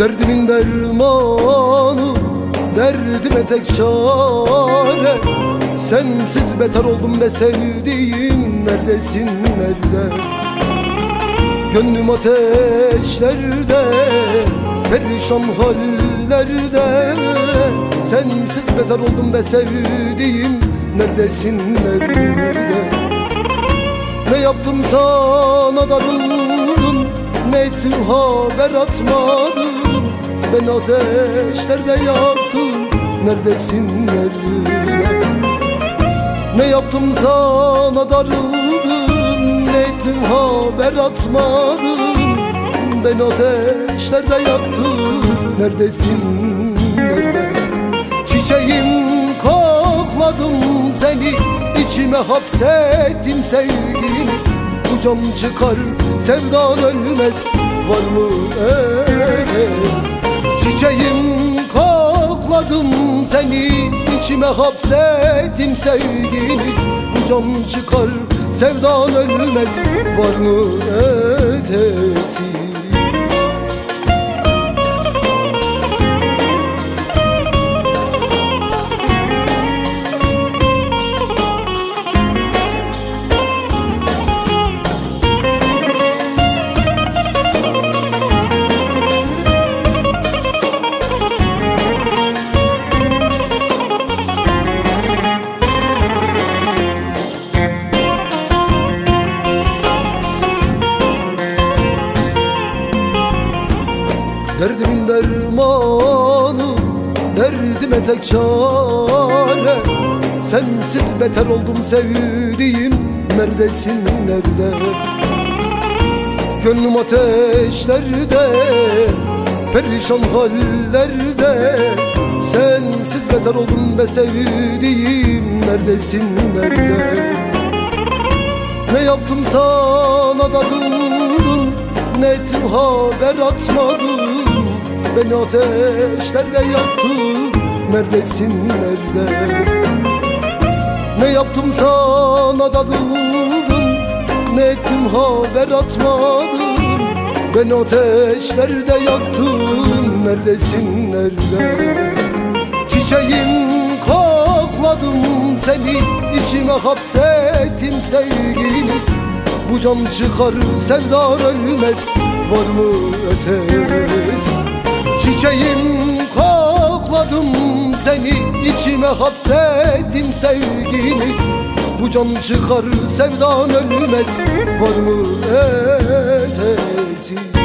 Derdimin dermanı, derdime tek çare. Sensiz beter oldum be sevdiğim, neredesin nerede? Gönlüm ateşlerde, perişan hallerde. Sensiz beter oldum be sevdiğim, neredesin nerede? Ne yaptım sana darıldım, ne ettim haber atmadım. Ben ateşlerde yaktım, neredesin nerede? Ne yaptım sana darıldım, ne ettim haber atmadım. Ben ateşlerde yaktım, neredesin nerede? Çiçeğim kokladım seni, içime hapsettim sevgini. Bu cam çıkar, sevdan ölmez, var mı ötesi? Çiçeğim kokladım seni, içime hapsettim sevgini. Bu cam çıkar, sevdan ölmez, var mı ötesi? Derdimin dermanı, derdime tek çare. Sensiz beter oldum sevdiğim, neredesin nerede? Gönlüm ateşlerde, perişan hallerde. Sensiz beter oldum be sevdiğim, neredesin nerede? Ne yaptım sana darıldım, ne ettim haber atmadım. Beni ateşlerde yaktın, neredesin nerede? Ne yaptım sana darıldın, ne ettim haber atmadın. Beni ateşlerde yaktın, neredesin nerede? Çiçeğim kokladım seni, içime hapsettim sevgini. Bu cam çıkar, sevdan ölmez, var mı ötesi? Çiçeğim kokladım seni, içime hapsettim sevgini. Bu cam çıkar, sevdan ölmez, var mı ötesi?